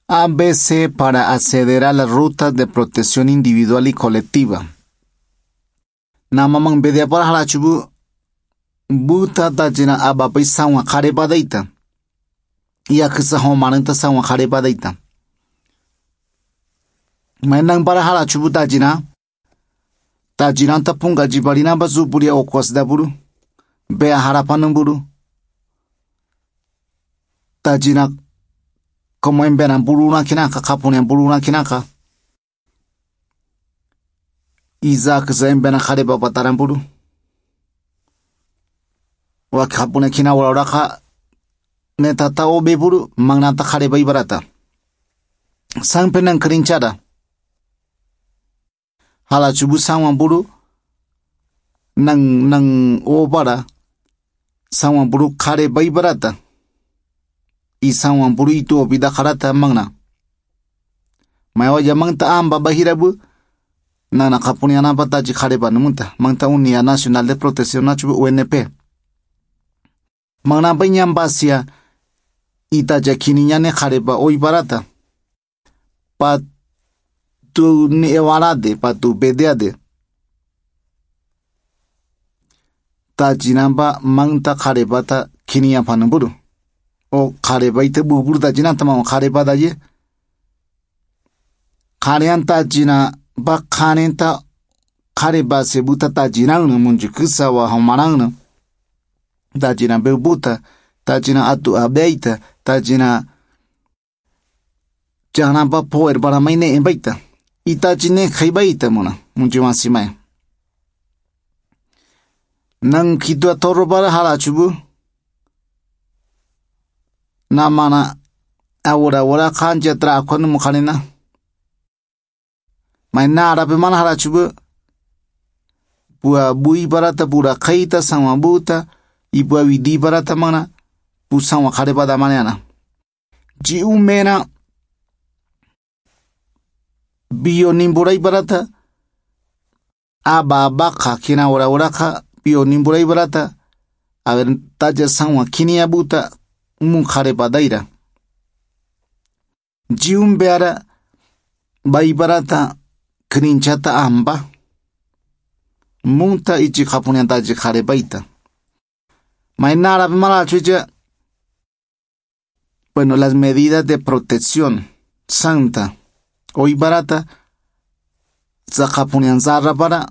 ABC para acceder a las rutas de protección individual y colectiva. Namamang bedia para halachubu buta tajina abapai sawa kare badaita. Ia kisa homananta sawa kare badaita. Mainang para halachubu tajina tapunga jibalina bazuburia okwas daburu. Bea harapanang buru. Tajina como emberan buruna kinaka kapunen buruna kinaka. Izak za emberan kare babataran buru. Wa kapune kina waraka netata obe buru mangnata kare bai barata. Sang penang kerincara. Hala chubu sangwan buru nang obara sangwan buru kare bai barata. Isang buru itu obida karata mangna. Maiwa jamang ta amba bahirabu nana kapunia napa taji kareba numunta mangta Unia Nacional de Protección Nachubu UNP. Mangna banyam basia itaja kininyane kareba oi barata. Patu ni ewarade patu bedeade. Taji namba mangta karebata kininya panuburu. O kareba ite bubur tajina tamang kareba daje. Karian tajina ba kanenta kareba sebuta tajinang na munju kisa wa homarang na. Tajina bebuta, tajina atu abeita, tajina jana ba poer para maine embaita. Itajine khaibaita muna munju masimai. Nang kidua toro bara halachubu. Namana awura kanja tra kwanu mukhanina. Mai nara be mana harachubu. Bua bui barata bura kaita sangwa buta. Ibua widi barata mana. Bu sangwa kare pada manana. Ji umena. Bio nimburai barata. Aba baka kina ura ka. Bio nimburai barata. Agar taja sangwa kinia buta. Kare badaira. Jium beara bai barata krinchata amba. Munta ichi kapunya taji kare baita. Mainara mala chuja. Bueno, las medidas de protección santa. Hoy barata za kapunya zarra bara.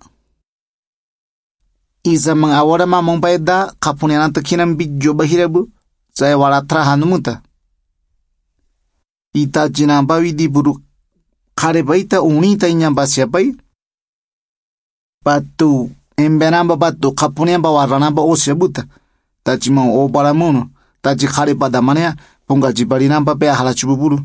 Iza mang awara mamong baida kapunya nanta kinam bijo bahirabu. Saya wala trahan muta. Ita jina bawi di buru kare baita unita inyamba siapai. Batu embenamba batu kapunyamba warranamba osyabuta. Taji mau obaramuno. Taji kare pada manea ponga jibarinamba bea halachubu buru.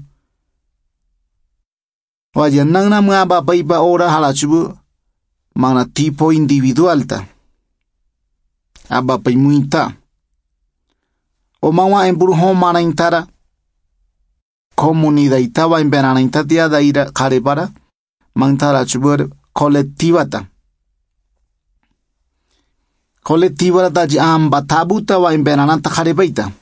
Wajan nang na mga baiba ora halachubu. Mana tipo individual ta. Aba paimuita. O mawa emburu homana intara. Comunidad itaba en benana intatia da ira karebara. Mantara chubur kolektivata. Kolektivara taji amba tabuta wa en benana ta karebaita.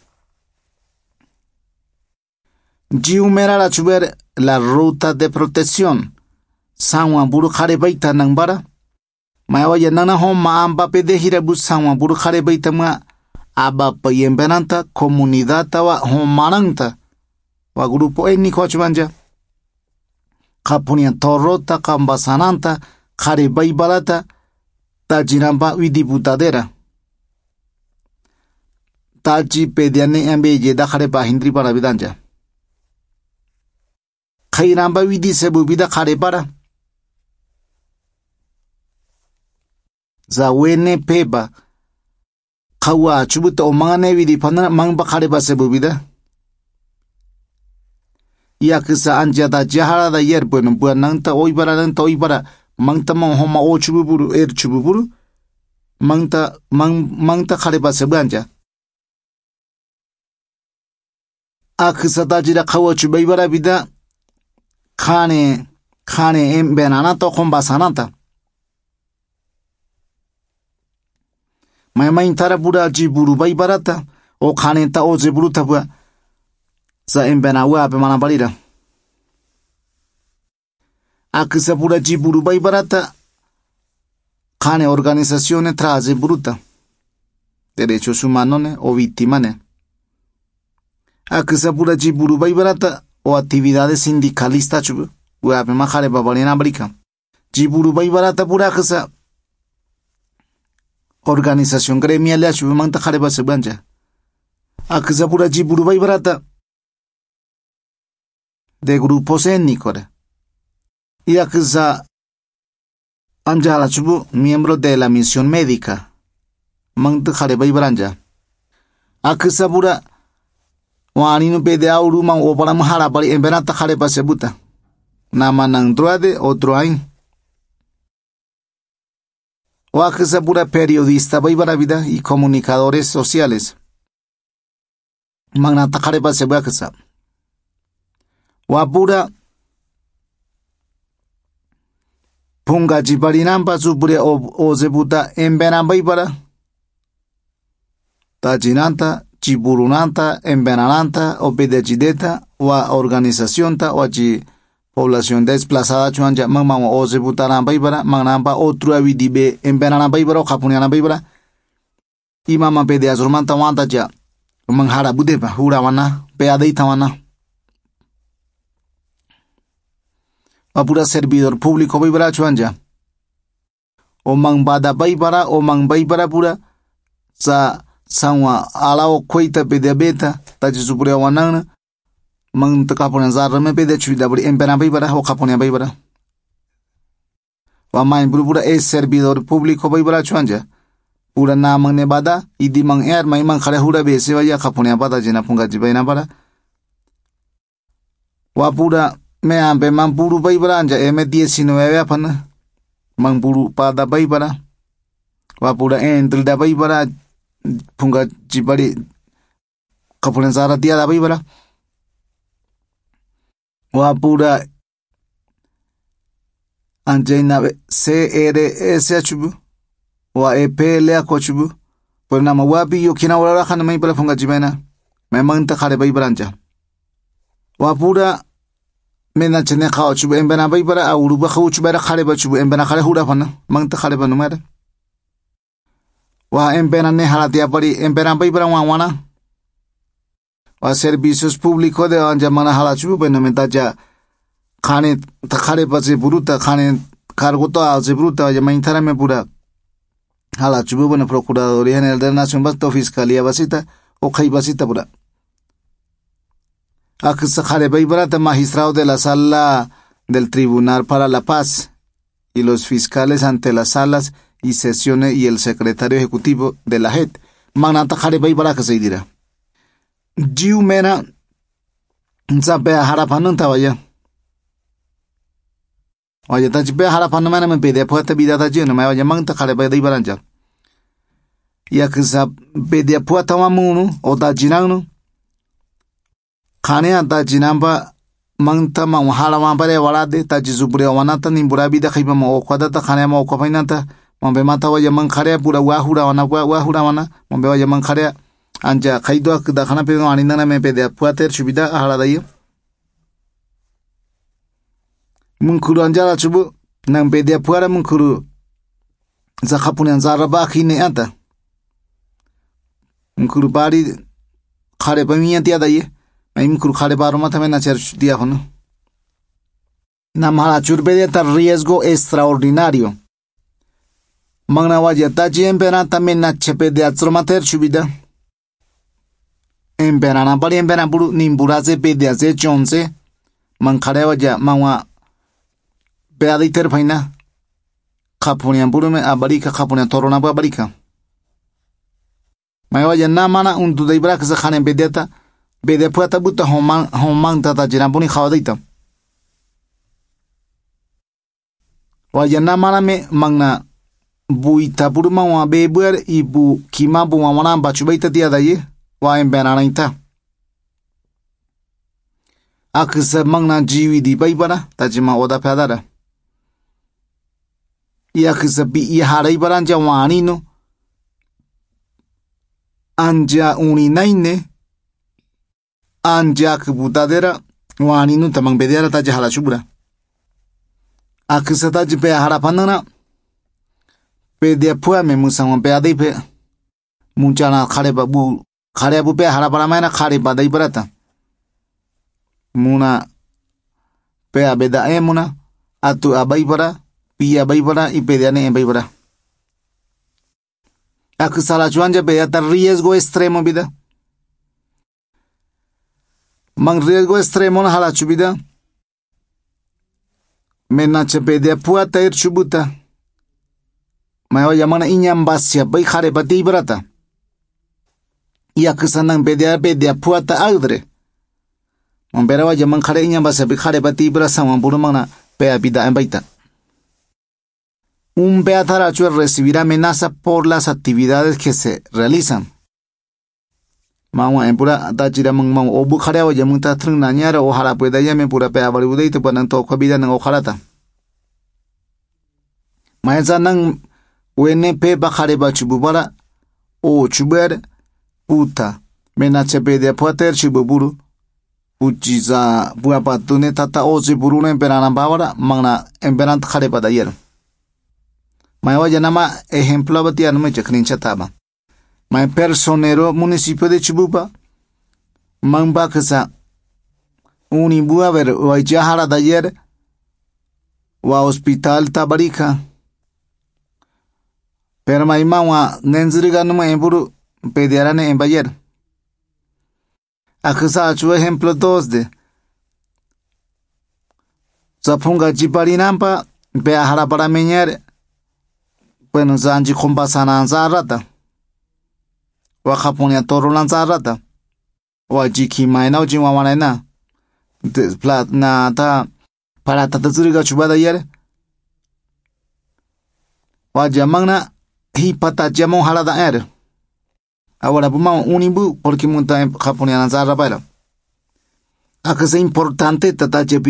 Jiumera la chubur la ruta de protección. Sangwa buru karebaita nangbara. Mayawa yanana homa amba pedehira bu sangwa buru karebaita mga. Aba payembenanta comunidad wa homaranta wa grupo étnico achubanja kapunia torrota kambasananta karebai balata tajinamba widiputadera taji pediane ambeje da kareba hindri para vidanja kairamba widi sebubida karebara za wene peba kawa chubuta o mangane widi pandana mangba kareba sebubida. Ia kisa anja da jahara da yer bueno bua nangta oibara mangta mang homa o chububuru chububuru mangta kareba sebanja. A kisa da jira kawa chubaibara bida kane embenana to kombasananta. Mai intara bura jiburu bai barata o kanenta o jiburu tabua za embena wa be mana balira Akisapura jiburu baibarata kane organizaciones traje bruta derechos humanos o víctimas. Akisapura jiburu baibarata o actividades sindicalistas chubu uape majare babalina brica. Jiburu baibarata pura kisa organización gremial ya chubu manta jare basebanja. Akisapura jiburu baibarata de grupos étnicos. Y akisa anjala chubu miembro de la misión médica. Manta jare baibaranja. Akisapura wani no pede auru mang opara mahara bari emberata jare basebuta. Nama nang droade o droain. Akisapura periodista baibara vida y comunicadores sociales. Magnata jare basebakisa. Wapura punga jibarinamba supure o zebuta emberamba ibara. Tajinanta, chiburunanta, emberananta, obedechideta, wa organización ta, wa chi población desplazada chuanja, mama o zebutaramba ibara, magnamba otro avidibe emberanamba ibara o japonianamba ibara. Y mama pede azurmanta wanta ja, manjara budeba, hurawana, peadeita wana. Wapura servidor público baibara chuanja. O mang bada baibara o mang baibara pura sa sanwa alao koita pede beta taji supure wanang mang takaponen zarme pede chuida bari empena baibara o kaponen baibara. Wa main pura es servidor público baibara chuanja. Pura na mang ne bada idi mang mai mang khare hura bese waya kaponen bada jina punga jibaina bara. Wapura me ampe mampuru baibara anja M19 apana mampuru pada baibara wapura entre da baibara punga jibari kapulen zara dia da baibara wapura anjaina CRS chubu wa EPL akochubu por nama wapi yo kina wala khana mai pala punga jibaina me manta khare baibara anja wapura mena chene khao chubu embena baibara auruba khau chubara khare ba chubu embena khare hura phana mangta khare ba numara wa embena ne halatia pari embena baibara wana wa servicios públicos de anja mana hala chubu bena menta ja khane ta khare ba je buruta khane cargo to a je buruta ya maintara me pura hala chubu bena procuraduría general de la nación basto fiscalía basita o khai basita pura. Akisa jare baibarata magistrado de la sala del Tribunal para la Paz y los fiscales ante las salas y sesiones y el secretario ejecutivo de la JET. Magnata jare baibaraka se dirá. Jiu mena nsape harapanun tawaya. Oye, tachipe harapanun mena me pide puesta vida tachi no me vaya mangta jare baibaranja. Y akisa pide puesta mamunu o tajinanu. Khane ata jinamba mangta ma hala ma pare walade ta jisupure wanata nimbura bida khiba ma okwada ta khane ma okwapainata mambe mata waya mang khare pura wahura wana mambe waya mang khare anja khaido akda khana pe anindana me pe de puater subida hala dai munkuru anja chubu nang pe de puara munkuru za khapunan zaraba khine ata munkuru bari khare pamiya tia dai Imkur khare baroma también hacer diáfono. Namara churbedeta riesgo extraordinario. Magna vaya tachi empera también nachepe de atromater chubida. Empera na pari empera buru nimburaze pede hace chonce. Man khare vaya mawa peaditer faina. Kapunian buru me abarika kapunian torona abarika. May vaya namana un tudaibra que se khane bedeta. Bede puata buta homang tata jirambuni khawadita. Wajana mana me magna buita burma wa bebuer ibu kima bu wana bachubaita dia daye wa embenanaita. Aksa magna jiwi di baibara tajima oda pedara. Yaksa bi ihara ibaranja wanino anja uninaine anja kebutadera waninu tamang bedera taja hala chubura. Akisata jipe harapanana. Pedia puame musang pe adipe. Munchana kare bu pe harapanamana kare pa dai barata. Muna pe abeda emuna atu abai para pia bai para y pediane en bai para. Akisala chuanja pe ata riesgo extremo vida. Mang riesgo extremo na hala chubida. Menache pedia puata ir chubuta. Mayo yamana inyambasia bai kare pa dai barata. Y akisanang pedia puata agdre. Memberawa jaman kare inyambasia bai kare pa dai barata sama buru mana pe abida en baita. Un beataracho recibirá amenaza por las actividades que se realizan. Mawa en pura tachira mang o bukharea o yamun ta trung nanyara o hara pueda yame pura pe abari udai te panan to kwabida nang o harata. Maeza nang wene pe bakhare ba chububara o chuber puta menache pe de puater chububuru uchiza buapatune tata o chiburu en perana bawara mangna en perant khare pada yer. Mayo nama ejemplo batia no me chakrin chataba. May personero municipio de Chibupa. Mamba kesa unibua ver wa jahara de ayer wa hospital tabarika. Pero may mawa nenzriga no me emburu pediarane en bayer. Akesa chu ejemplo 2 de Zapunga jiparinampa pe ahara para meñar. Bueno, zanji kumbasana zarata. Wakaponia toro lanzarata. Wajiki maina ujima wanaina. Plat na ta para tatazuriga chubada yer. Wajamangna hipata jamon halada er. Ahora puma unibu porque monta en Japonia lanzara para. Akase importante tatache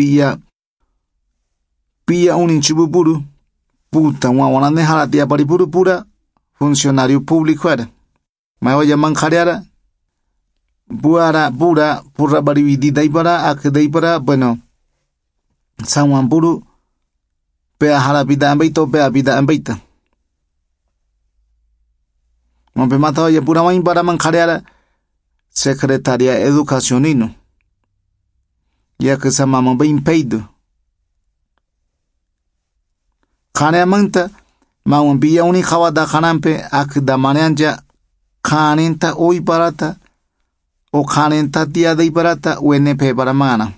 pia uninchibuburu. Puta, wana dejara tia paripuru pura funcionario público era. Mayo llaman jareara buara pura pura baribidi daipara ak daipara bueno sawan puru pe hara pida ambeito pe apida ambeita. Mompe mata oye pura wain para man jareara secretaria educacionino. Ya que sa mamá bien peido. Kane manta maun biya uni khawada khanampe ak da mananja khanenta oi barata o khanenta dia dei barata wene pe baramana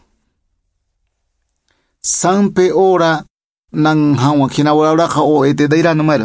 sampe ora nang hawa kina ora kha o ete deira numero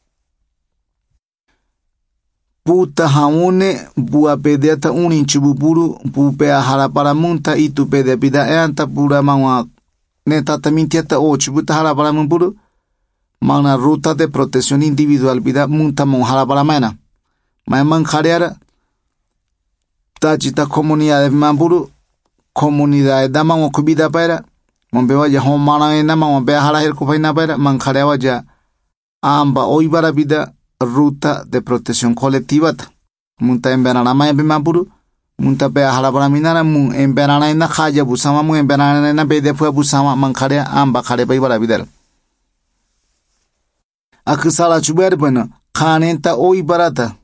puta haune bua pedeta uni chibuburu pupe hara para munta itu pede pida anta pura mawa neta tamintiata o chibuta hara para mumburu. Mana ruta de protección individual vida munta monjara para mena. Maiman jareara tachita comunidad de mamburu comunidad de man okubida para mombe vaya homana en nama mombe jara her kupaina para man jarewa ya amba hoy para vida ruta de protección colectiva munta en verana mai mamburu munta pe jara para minara mun en verana en khaya busama mun en verana en be de fue busama man jarea amba jare para vida. Akisala chuber bueno khanenta oi barata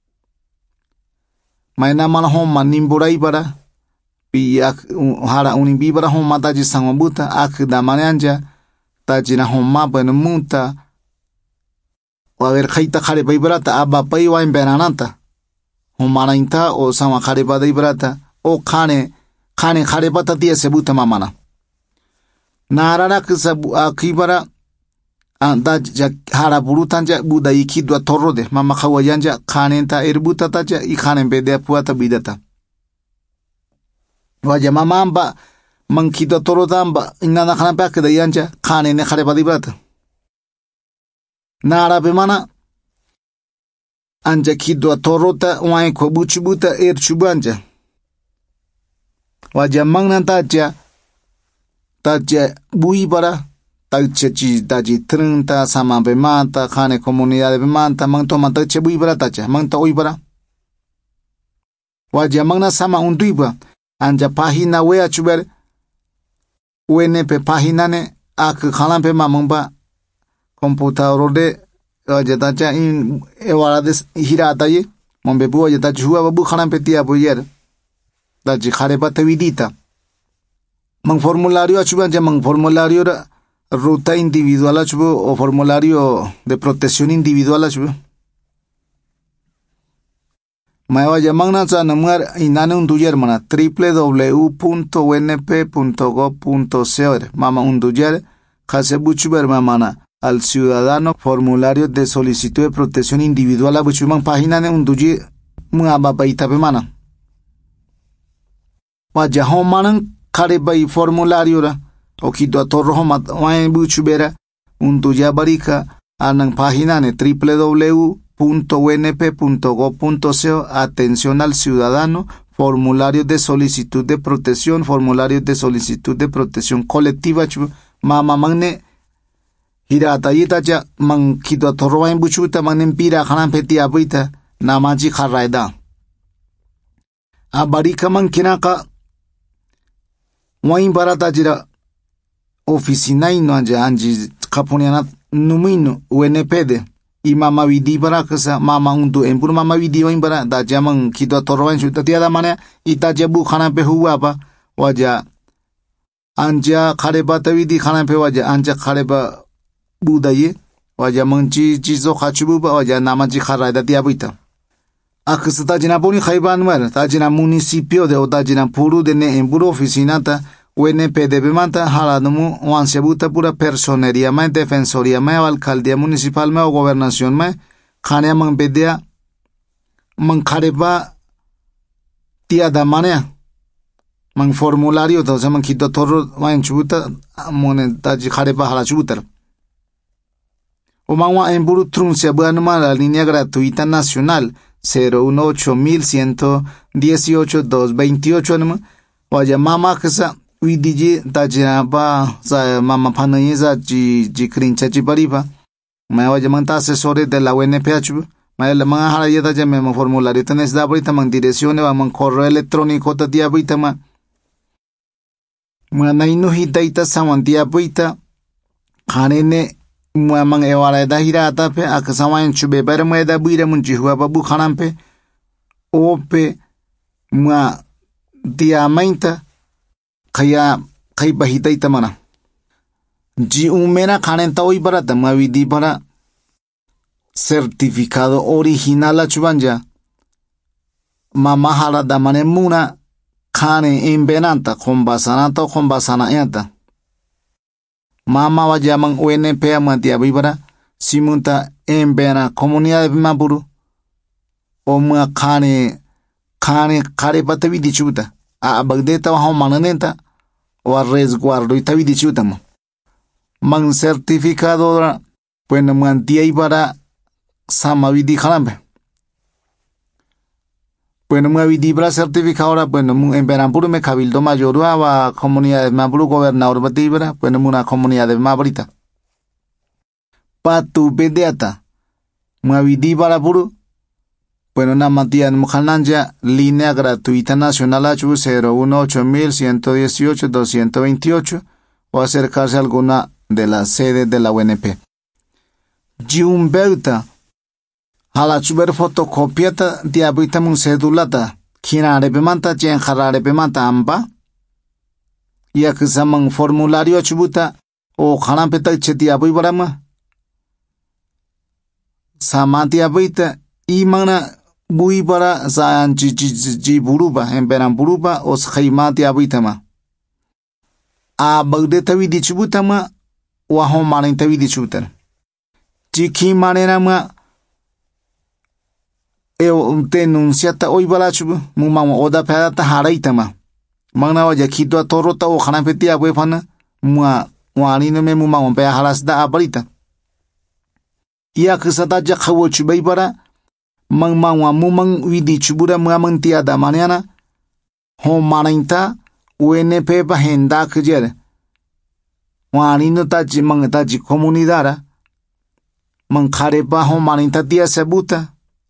maina mana homa nimburai bara pi hara unimbi bara homa taji sangwabuta ak da mananja tajina homa bueno munta wa ver khaita khare bai barata aba pai wa embenananta homa nainta o sama khare badai barata o khane khare bata dia sebuta mamana narara kisabu akibara anda hara burutanja buda ikidwa torrode mama khawayanja khanenta erbuta taja I khanen bede puata bidata waja mamamba mankidwa torodamba inana khana pa keda yanja khanene khare badibata nara be mana anja kidwa torota wai ko buchibuta chubanja waja mangna taja bui bara tachi trenta sama be mata khane comunidad be manta mang to mata che bui bara tacha mang to oi bara waja mangna sama unduiba anja página wea chuber wene pe página ne ak khalampe mamangba computador de jeta cha in ewara des hirata ye mombe bu jeta chua babu khalampe tia boyer da ji khare batavidita mang formulario achuban ja mang formulario ruta individual achubo o formulario de protección individual achubo Maiwa yamangna cha namar inane unduyer mana www.unp.gov.co mama unduyer khase buchuber mamana al ciudadano formulario de solicitud de protección individual abuchuman página ne unduyi muaba baita pe mana wa jahomanan khare bai formulario ra okido torro ma wa buchubera unduya barika anang página ne www.unp.gov.co atención al ciudadano formulario de solicitud de protección colectiva mama mangne hirata yita ja man kido torwain buchuta manen pira khanan peti abuita namaji kharaida abarika man kinaka wain barata jira oficina ino anja anji kaponiana numino UNPD y mama vidi para kasa mama undu empur mama vidi wain bara da jamang kido torwain chuta tiada mana ita jabu khanan pe huwa ba waja anja khareba tawidi khanan pe waja anja khareba budaye waja mangchi jizo khachubu ba waja namaji kharaida tiabuita aksata jina poni khaiban mar ta jina municipio de ota jina puru de ne empur oficina ta UNPD manta haladamu wansebuta pura personería ma defensoría ma alcaldía municipal ma o gobernación ma khane mang bedia mang khareba tia da mane mang formulario to se mang kito torro wan chuta mone taji khareba hala chutar o mangwa en buru truncia buanuma la línea gratuita nacional 018-1118-228 anuma waya mama kasa Widiji tajina ba za mama panayeza ji krincha ji bariba ma waje manta asesores de la UNPH ma la man hala yeta je me formulario tenes da brita man dirección va man correo electrónico ta dia brita ma naino hitaita samantia brita khanene ma man ewara da hirata pe aksawan chube ber ma da buira mun jihwa babu khanan pe ope ma dia mainta kaya kai bahita itamana ji umena khanen tawi para tamavidi para certificado original achubanja mama hala damane muna khane embenanta khombasana yata mama wajaman UNP amatia bibara simunta embena comunidad de maburu omma khane khare patavidi chuta a bagdeta wa mananenta o resguardo itavi dichutamo man certificado bueno mantia ibara samavidi khalambe bueno mavidi bra certificado bueno en Perampuru me cabildo mayor wa comunidad de Maburu gobernador batibra bueno una comunidad de Mabrita patu bedeata mavidi bara puru bueno, Namatian Mujananja, línea gratuita nacional H018-1118-228 o acercarse a alguna de las sedes de la UNP. Jumberta, a la chuber fotocopiata diabita mun cedulata, quien repemanta, quien repemanta amba, y a que se man formulario chubuta o jalampeta chetiabu y barama. Samatiabita y mana bui para zaan ji buruba en Perampuru os khaimati abitama a bagde tawi dichubutama wa hom manin tawi dichutan jiki manena ma e denunciata oi balachu mumama oda pata haraitama mangna wa jakito torota o khana peti abwe phana mua wani no me mumama pe halasda abarita ya khsata ja khawo chubai bara mang wa mumang widi chubura mang tia da maniana ho manainta UNP pa henda kjer wani no ta ji mang ta ji comunidad mang khare pa ho manainta tia sebuta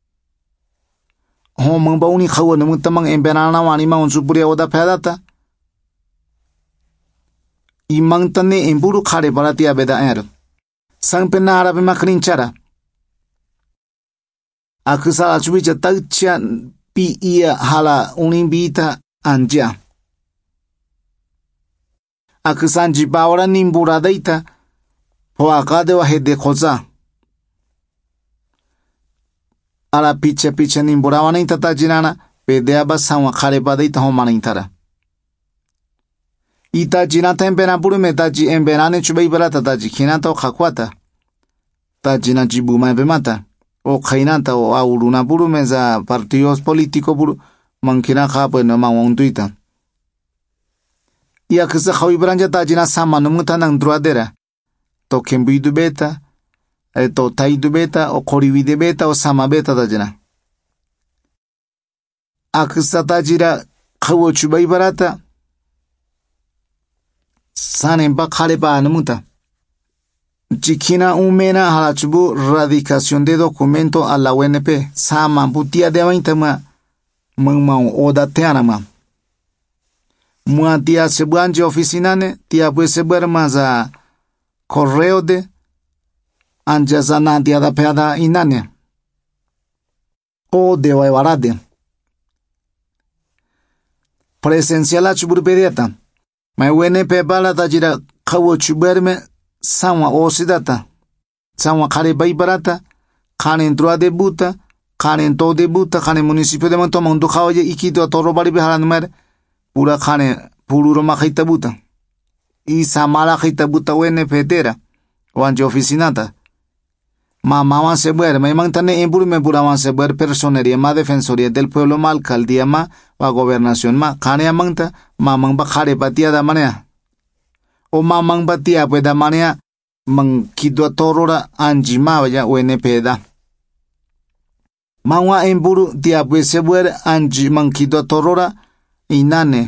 ho mang ba uni khawo no mutamang embenana wani mang supuria oda phadata y mantane en buru kare baratia beda er. Sang penara be makrinchara. Akusala chubicha taucha pi ia hala unimbita anja. Akusanji bawara nimbura deita hoakade wa hede koza. Ala picha nimbura wanita tajinana pedeaba sanwa kare badeita homanintara. Ita jinata empena buru metaji embenane chubai barata taji kinata o kakwata. Tajina jibuma bemata. O kainanta o auruna buru meza partidos político buru mankina kapa no mawantuita. Ia kesa khawi branja tajina sama numuta nang druadera. To kembuidu beta, to taidu beta, o koriwide beta, o sama beta tajina. Aksa tajira khawo chubai barata. Sanemba khaleba numuta. Chikina umena halachubu radicación de documento a la UNP. Sama butia de waintama mangmau oda teanama. Mua tia sebuanje oficinane, tia pues sebuer maza correo de anjazana tia da peada inane. O de waiwarade. Presencial achubur pediata. Ma UNP bala tajira kawo chuberme sanwa osidata. Sanwa kare baibarata. Kane entrua de buta. Kane ento de buta. Kane municipio de Montoma. Undu kawaye ikido a toro bari beharan mer. Pura kane pururo majaita buta. Y samala jaita buta UNP tera. Wanje oficinata. Mama wan se buer. Ma imantane emburu me pura wan se buer personería ma defensoría del pueblo ma alcaldía ma wa gobernación ma. Kane amanta. Mamang ba kare batia da manea. O mamang batia pues da manea. Mang kido torora anji ma vaya UNP da. Mangwa emburu dia pues se buer anji mang kido torora inane.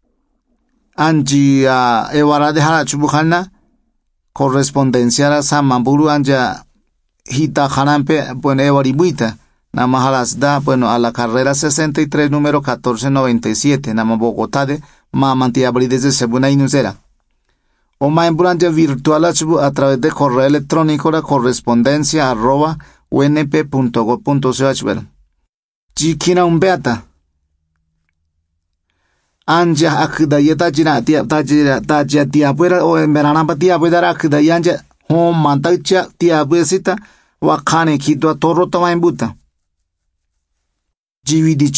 Anji ewara de hala chubukhana. Correspondencia ra sa mamburu anja hita khanampe bueno ewari buita. Nama halas da, bueno, a la carrera 63, número 1497, nama Bogotá de Mamantia desde Sebuna Inusera. O ma en branche virtual a través de correo electrónico la correspondencia @unp.gov.ch. Chikina umbeata. Anja akudayeta jina tajia tiapuera o en verana patia pueda akudayanja hom mantacha tiapuesita wakane kito a torro toma en buta. Jividi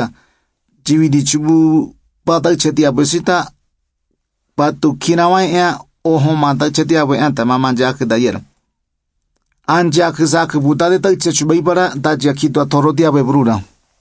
chubu pata chetia besita patu kinawai ya oho mata chetia be anta mamanja kdayer anja kzak buta de tache chubai para daja kito torotia be brura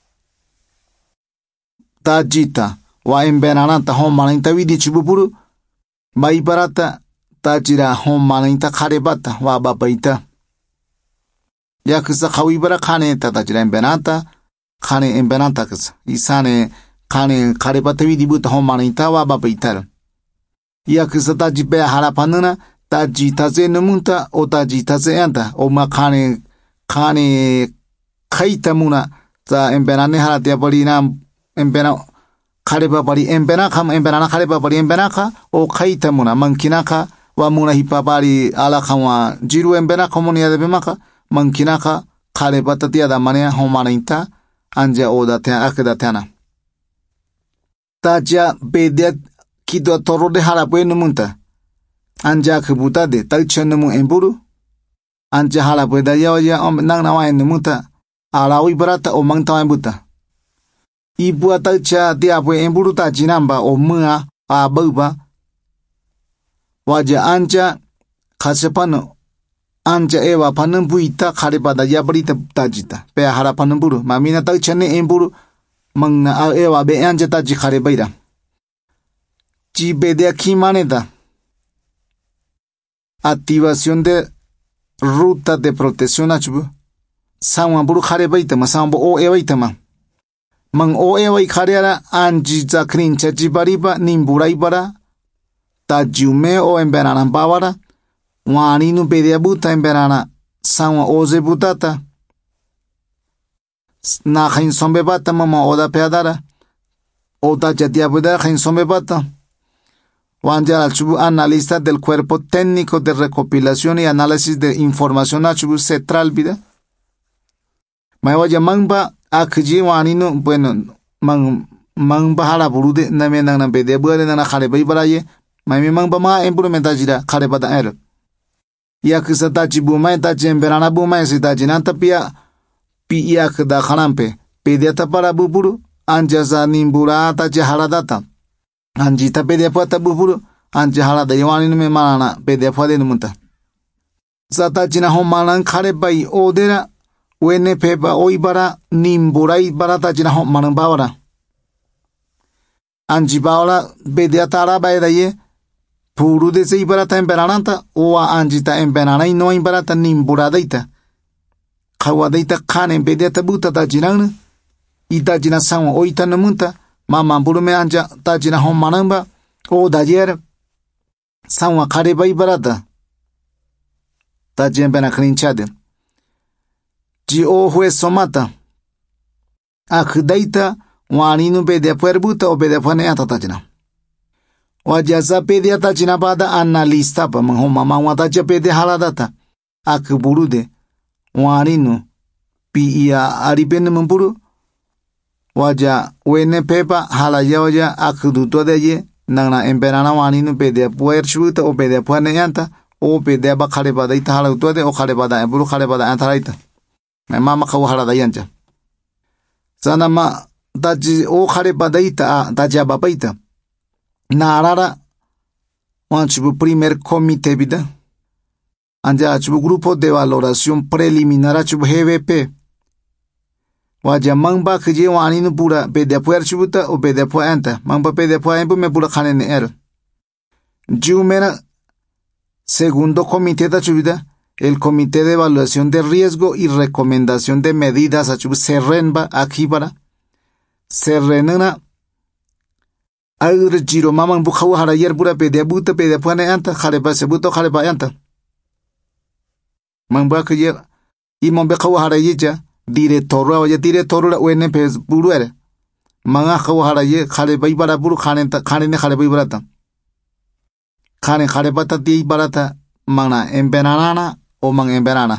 tajita wa embenana ta homaninta vidi chubu puru bai parata tajira homaninta kharebata wa babaita ya kza khawi bara khane ta tajira embenata Kane embenantakas. Isane kane karebatavi dibuta homanita wa babaitar. Yakisa taji pe harapanuna taji taze numunta o taji taze anta o ma kane kaita muna ta embenane haratia parina embena kareba pari embenana kareba pari embenaka o kaita muna mankinaka wa muna hipapari ala kama jiru embena comunidad de bemaka mankinaka karebatatia da manea homanita anja oda te akda tana taja bedia kido toro de harapo numunta anja kbuta de tauchenu emburu anja harapo da ya nang nawa numunta alawi barata o mangta embuta ibu taucha dia po emburu ta jinamba o mua a bauba waja anja khasepano anja ewa panun buita kharepada ya berita tajita pe harapan buru mamina tauchane emburu mangna ewa be anja taji kharebaira ji bede aquí maneta activación de ruta de protección achubu sawa buru kharebaita ma sambo o ewaita ma mang o ewai khareara anji zakrin chaji bariba nimburai bara tajume o embenana bawara wani nu pedia buta en verana sanwa oze butata na khain sombe bata mama oda peadara oda jatia buda khain sombe bata Wanja chubu analista del cuerpo técnico de recopilación y análisis de información chubu central vida. Maya mangba akji wanino bueno mang bahala burude name nang bede buare nang khare bai baraye mai mangba ma implementa jira khare bada er. Ya kisata chibu mai ta jemberana bu mai sita jinanta pia pi ya kda khanampe pede ta para buburu anjaza nimbura ta jahala data. Anjita PDF ta buburu anje hala da yawani me manana PDF de numunta zata jina ho manan khare bai odera wene peba oibara nimburai barata jina ho manan bawara anji bawala bedia tara bai da ye puru de sei barata emberananta o anjita emberana no imbarata nimbura daita khawa daita khane bedia ta buta ta jinang ita jina sawa oita numunta mama burume anja ta jina ho manamba o dajer sawa khare bai barata ta jembena krinchade ji o hue somata akhdaita waninu bede perbuta o bede phane ata ta jina wajaza pede ta jina bada analista pa ho mama wata je pede haladata akburude waninu pia aribene mumburu waja wene pepa halaya waja akhudu to de nangna emperana waninu pede puer chuta o pede phane yanta o pede ba khare bada ita halu to de o khare bada e buru khare bada antaraita mama khaw halada yanja sanama daji o khare bada ita daja babaita narara wanchu primer comité vida anja chu grupo de valoración preliminar chu GVP waja mangba khje waninu pura pede puer chuta o pede puanta mangba pede puambu me pura khane er jumera segundo comité da chubida el comité de evaluación de riesgo y recomendación de medidas a chub serrenba aquí para serrenana al giro mamang bu khaw hara yer pura pede buta pede puane anta khare ba se buto khare ba anta mangba khje imon be khaw hara yija director wa director la wene pe buruere manga khaw hara ye khare bai bara buru khane ne khare bai barata khare bata di barata mangna embenana o mang embenana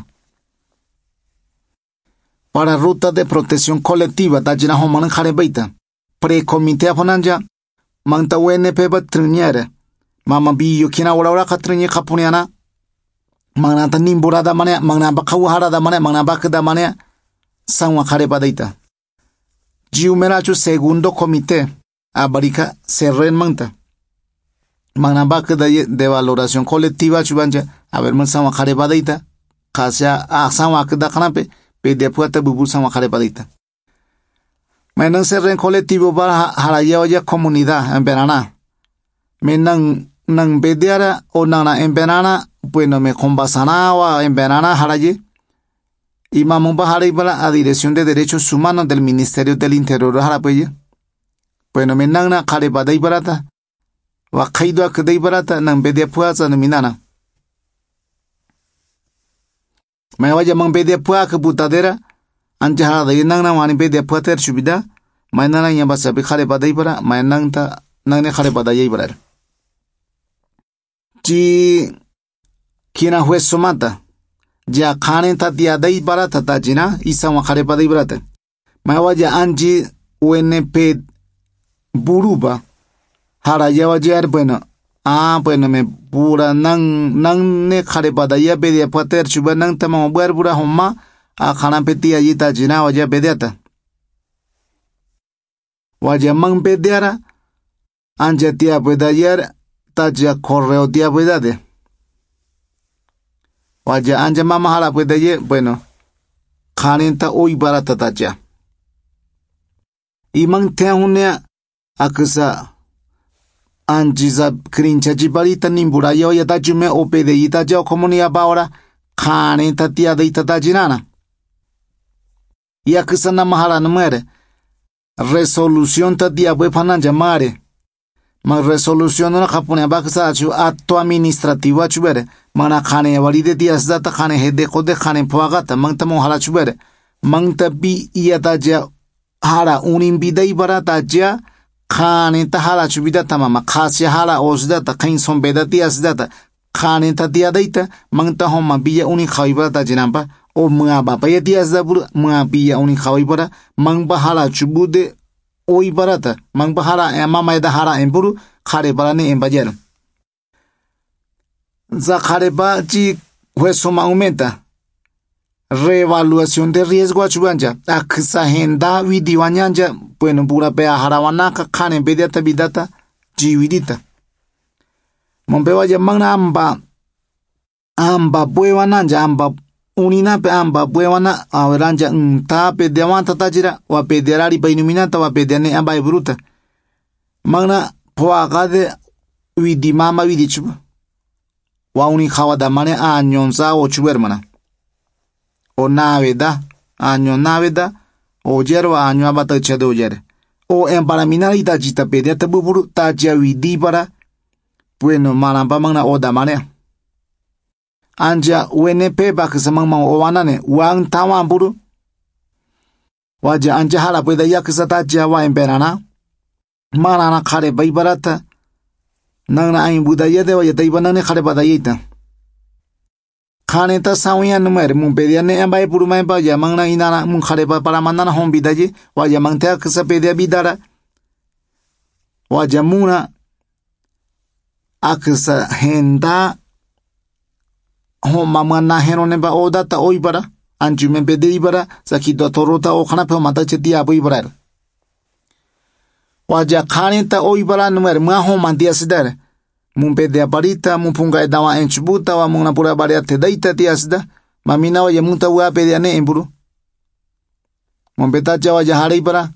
para ruta de protección colectiva ta jina ho man khare baita pre comité aponanja mangta wene pe batruniere mama bi yukina wala khatrunye khapuniana mangna ta nimburada mane mangna ba khaw hara da mane mangna ba kada mane sanwa khare badaita jiumera chu segundo comité abarika serren mangta magna ba kada de valoración colectiva chubanja a ver man sanwa khare badaita khasya sanwa kada khanape pe de puata bubu sanwa khare badaita menan serren colectivo ba haraya ya comunidad en verana menan nang bediara o nana en verana bueno me convasana wa en verana haraye y mamón bajaré para a Dirección de Derechos Humanos del Ministerio del Interior Jarapueye. Bueno, me nangna kare badai barata. Wa kaido akdai barata nang bede puasa nominana. Me vaya mang bede pua ke putadera. Anjahara de nangna wani bede puater subida. Me nana yang basa be kare badai bara. Me nangta nangne kare badai bara. Ji kina juez somata. Ja khane ta dia dai barata ta jina isa wa khare padai barata ma waja anji UNP buruba hara ya waja bueno bueno me pura nang ne khare padai ya be pater chuba nang tama bar pura homma a khana peti aji ta jina waja bedata waja mang bedera anja tia bedayar ta ja correo tia bedade waja anja mama hala puede bueno khanenta oi barata taja imang tehunya aksa anjiza krincha jibarita nimbura yo ya tajume opede ita jo comunia baora khanenta tia de ita tajinana yaksa na mahala numere resolución ta dia bue pananja mare ma resolución na kapune baksa chu acto administrativo chubere mana khane walide dias data khane hede kode khane pwagata mangta mo hala chubere mangta bi iyata ja hara unin bidai barata ja Khane ta hala chubidata mama khasya hala osdata khain sombedati asdata khane ta tiadaita mangta homa biya uni khaibata jinampa o mga bapaya tiasda buru mga biya uni khaibara mangba hala chubude oi barata mangba hala mama da hala emburu khare barane embajer za khare ba chi hueso aumenta. Reevaluación de riesgo achubanja aksa widiwanyanja bueno pura pea harawanaka khane bedata bidata jiwidita mombewa yamangna amba buewananja amba unina pe amba buewana aweranja ta pe dewanta tajira wa pe derari pa iluminata wa pe dene amba bruta magna poagade widimama widichuba wa uni khawada mane anyonza ochubermana o naveda, año naveda, o yerba año abata chade o yer. O emparamina y tachita pedia tabuburu, tachia vidi para, bueno, malampa magna o damane. Anja UNP bakisamang mang owanane, wang tawan buru. Waja anja hala pueda yakisa tachia wa emperana. Malana kare baibarata. Nangna ayin budaya de waya taibanane kare badayita. Khane ta sawiya numer mun pedia ne ambai purumai pa yamangna inana mun kharepa para mandana hom bidaji wa yamangta ksa pedia bidara wa jamuna aksa henda hom mamana herone ba odata oi para anjumen pedi para sakito torota o khana pe mata cheti abui para wa ja khane ta oi para numer ma hom mandia sidar Mumpede aparita, mumpunga edawa enchubuta, wa muna pura variate daita tiasda, mamina wa yamunta wa pediane emburu. Mumpeta jawa jahari para.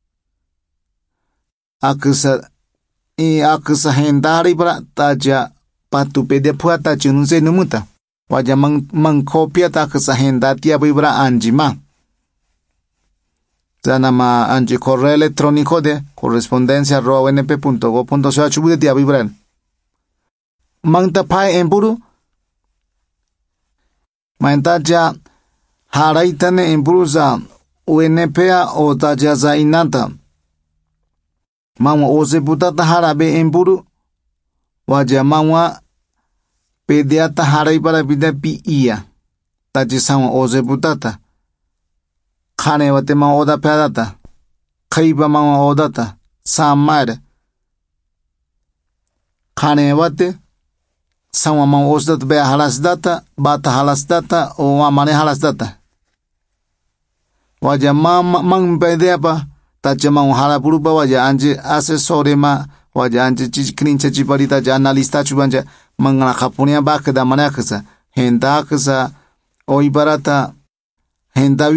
Aksa hendari para, taja patu pede puata chunuse numuta. Waja mangkopia ta aksa hendatia para anjima. Zanama anji correo electrónico de correspondencia@unp.go.co chubude tia vibran. Mangta pai emburu mantaja haraitane emburu za UNPA o taja za inata mama oze putata harabe emburu waja mama pediata harai para bida pi iya taji sama oze putata khane wate ma oda pedata khaiba mama odata samar khane wate sama mau osdat be halas data bata halas data o amane halas data waja mang bede apa taja mau hala puruba waja anje asesore ma waja anje krincha chiparita ja analista chubanja mangana kapunia bakda mana kasa henda kasa o ibarata henda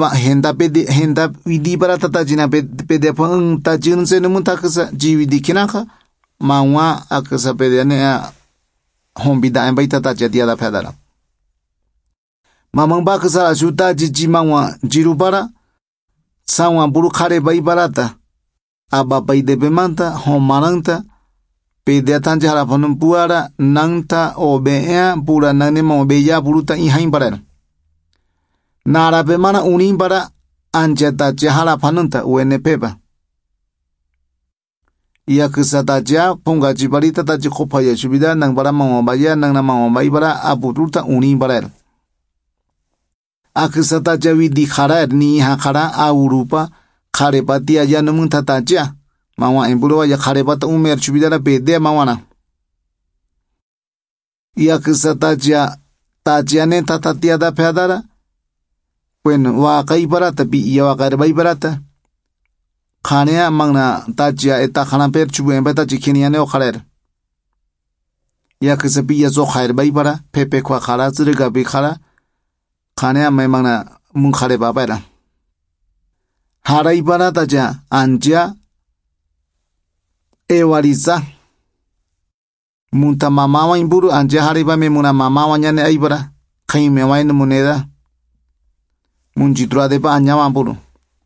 widi barata tajina pede pang tajun se numunta kasa jiwidi kinaka mawa akasa pede ne hombida embaita taja tiada pedara. Mamang bakasa suta jijimangwa jirubara sawa buru khare bai barata aba bai debemanta homananta pede tanja harapanum puara nangta obea pura nane mo beya buruta ihain barera. Nara bemana unin bara anja taja harapanunta UNP ba. Ia kesataja ponga jibarita taji kopaya subida nang bara mangobaya nang na mangombai bara aburuta uni bara. Akesataja widi khara ni hakara aurupa kharepati aja namun tataja mawa emburu aja kharepata umer subida la pede mawana. Ia kesataja tajane tatatia da pedara. Bueno wa kai bara tapi ia wa kai barata. Khane mangna tajia eta khana per chubu embeta chikiniane o khaler ya ksepi ya zo khair bai bara pepe kwa khala zirga bi khala khane mai mangna mun khare ba bara harai bara taja anja ewariza munta mama wa imburu anja harai ba me muna mama wa nyane ai bara khaim me wa muneda mun jitra de ba anya wa buru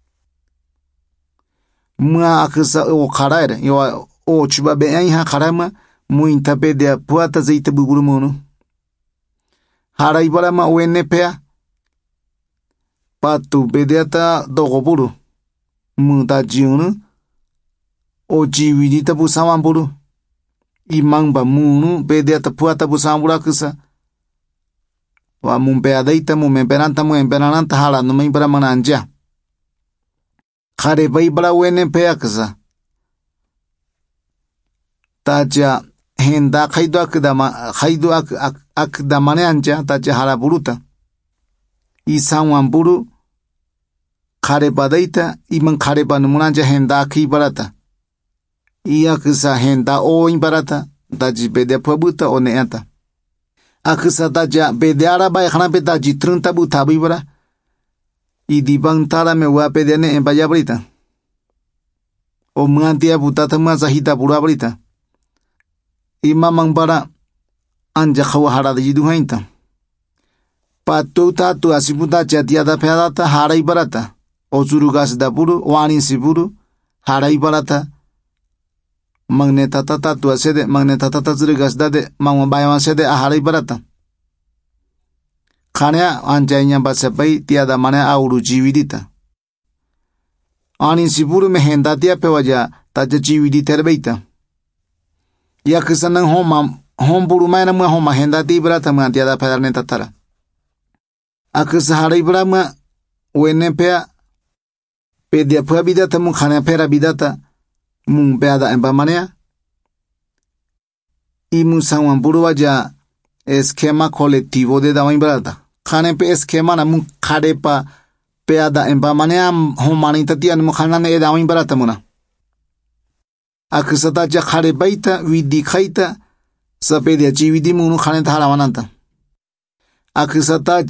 Mua aksa o kharaira yo o chuba be ai ha kharama muinta pede puata zeita buburu mono harai barama UNPA patu bedeata dogoburu muta jiunu o jiwidi tabu sawamburu imang ba munu bedea tapua tabu sawambura kusa wa mumpeadaita mumemperanta mumemperananta hala no mimbra mananja khare bai bra wene pea kusa taja henda khaidu akdamane anja taja hala buruta isawamburu khare badaita imang khare banumunanja henda khi barata iya kusa henda o imbarata daji bede pabuta o neata akusa daja bede araba khana pe daji trunta buta bibara idibang tala me wa pede ne embaya brita o mantia buta tama zahita pura brita imamang bara anja khawa hara de jidu hainta patu tatu asibuta jatiada pedata harai barata o zurugas da buru wani siburu harai barata magneta tata tua sede magneta tata zurugas dade mangwa bayawan sede harai barata khanya anjainya basabai tiada mana auru jiwidita ani siburu me henda tia pewaja taja jiwidi terbeita ya kisanang hom buru maina mu homa henda ti barata ma tiada pedarne tatara akis harai barama wene pea pedia pua bidata mu khanya pera bidata mung peada embamanea imu sawan buru waja esquema colectivo de dawain barata khane pe esquema na mu kharepa peada embamanea homani tatian mu khana ne dawain barata muna akisata ja khare baita widi khaita sapedia jiwidi mu khane thala wananta akisata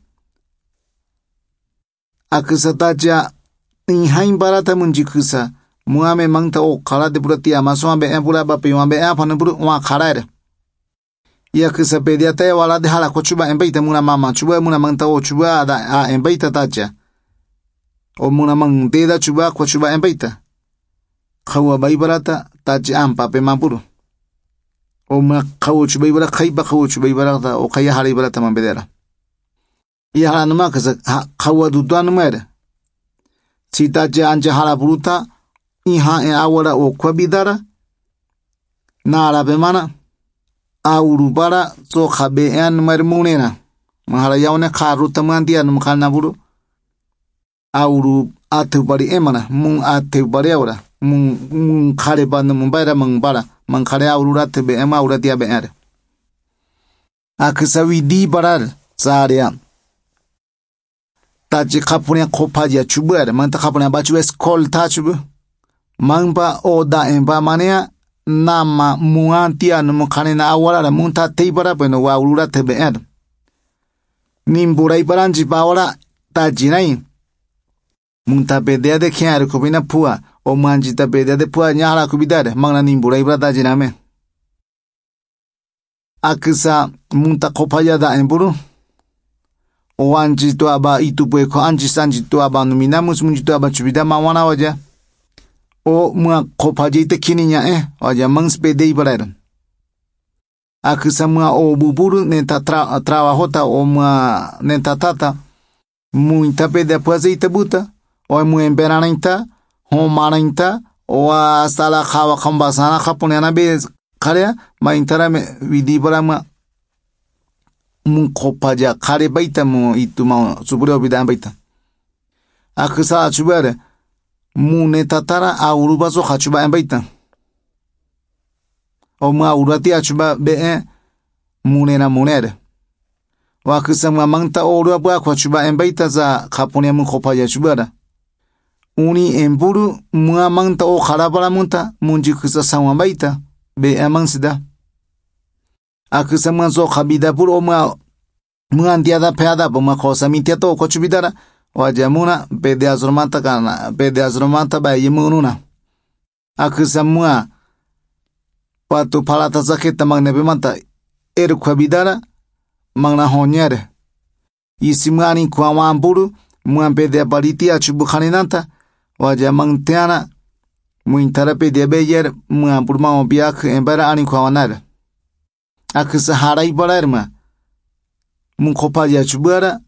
ja inhain barata munjikusa muame mangta o khala de purati amaso be empura ba pe be afan pur wa khara ya kisa pedia te wala de hala kochuba embaita muna mama chuba muna mangta o chuba da a embaita tacha o muna mang de da chuba kochuba embaita khawa bai barata tacha ampa pe mapuru o ma khawu chuba bara khaiba khawu chuba bara da o khaya hali barata man bedera ya hala numa kasa khawa du dan mer cita ja anja hala buruta iha e awara o kwabidara nara be mana auru bara so khabe en marmunena mahala yaune kharu tamandia num khana buru auru atu bari emana mung atu bari awra mung khare ban mum bara mang bara mang khare auru rat be ema aura dia be er aksawi di barar zaria taji khapune khopaja chubar manta khapune bachu skol tachubu mangba oda emba manea nama muantia no khane na awara munta teibara beno wa urura tebe er nimburai baranji bawara tajinai munta bedea de khiar kubina pua o manjita bedea de pua nyara kubidare mangna nimburai bara tajiname akisa munta khopaya da emburu o anji to aba itupwe ko anji sanji to aba nominamus munji to aba chubida mawana waja o mua khopaji te kininya waja mangs bedei bararan akisa mua o buburu nenta trabajota o mua nenta tata muita pede puase itabuta o mu emberanaita homanaita o sala khawa khambasana khapunena be khare ma intara me vidi barama mun khopaja khare baita mu ituma subure bidan baita akisa chubare mune tatara auruba so khachuba embaita o ma urati achuba be mune na munere wa kusama mangta oru ba khachuba embaita za khapone mun khopaja chubara uni emburu mua mangta o kharabara munta munji kusa sawa baita be amansida akusama zo khabida bur o ma muandiada peada ba ma khosamitia to khachubidara wajamuna pede azromata kana pede azromata ba yimununa akusamua patu palata zaketa magne bemanta kwabidara magna honyere isimani kwa wamburu muan pede pariti achubukhaninanta wajamangtiana muintara pede beyer muan purma biak embara ani kwa wanar akusa harai balarma mun khopaja chubara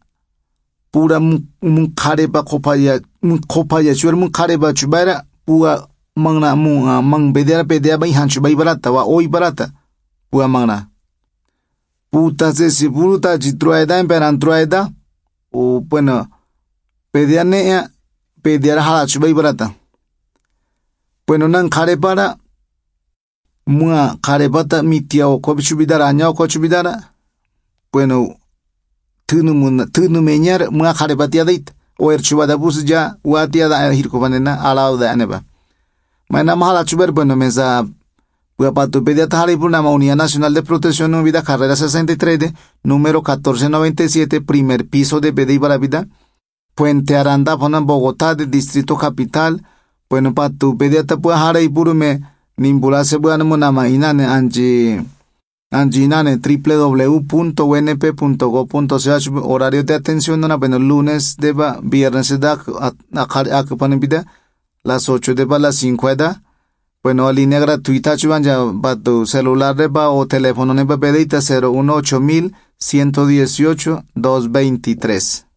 pura mun khareba khopaya chur mun khareba chubara pua mangna mang pedea bai hanchu bai barata wa oi barata pua mangna puta se si puruta chitruaida emperantruaida o bueno pedea nea pedea halachu bai barata bueno nan kare para mua kare bata mitia o kochubidara nya o kochubidara bueno tunu meñar mua kare batia deit o erchubada bus ya watia da hirkobanena alao da aneba Maina mahala chuber bueno mesa Puapatu Pediatra Haripurnama Unidad Nacional de Protección de Vida Carrera 63 número 1497 primer piso de Bedi Baravida Puente Aranda Ponan Bogotá de Distrito Capital Bueno patu Pediatra Puajara y Purume Nimbula se buena monama inane anginane www.unp.go.ch horario de atención no bueno lunes de viernes de a vida las 8 de las 5 de bueno línea gratuita chuban ya tu celular de o teléfono ne pedita 018 118 223